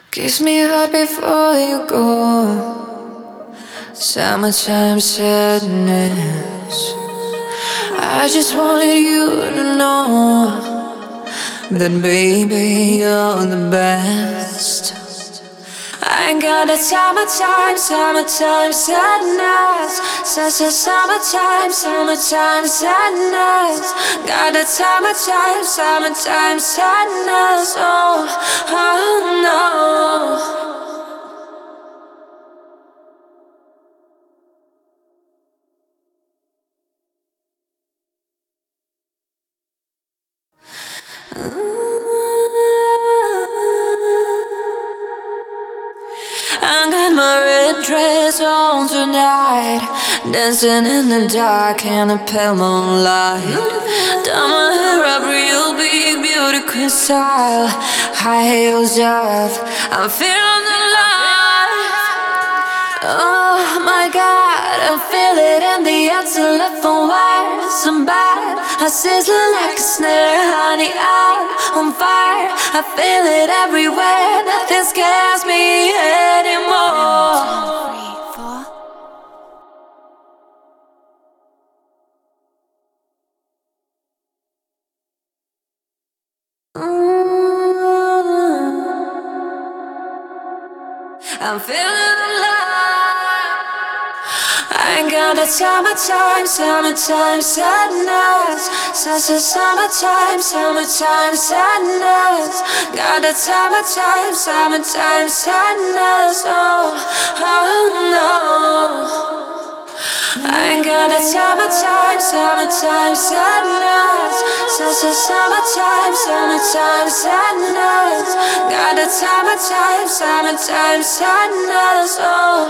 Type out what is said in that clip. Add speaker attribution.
Speaker 1: Kiss me hard before you go. Summertime sadness. I just wanted you to know that baby you're the best. I ain't got a summertime sadness. Summertime sadness. Got a summertime sadness. Oh no. I got my red dress on tonight, dancing in the dark in the pale moonlight. Done my hair up real big, beauty queen style, high heels off, I'm feeling the light. Oh my God, I feel it in the air till left on wire. Some bad, I sizzle like a snare, honey, I'm on fire. I feel it everywhere, nothing scares me anymore. I'm feeling alive. I ain't got a summertime sadness. Summertime sadness. Got a summertime sadness. Oh no. I ain't got a summertime sadness. Summertime sadness. Got a summertime sadness. Oh.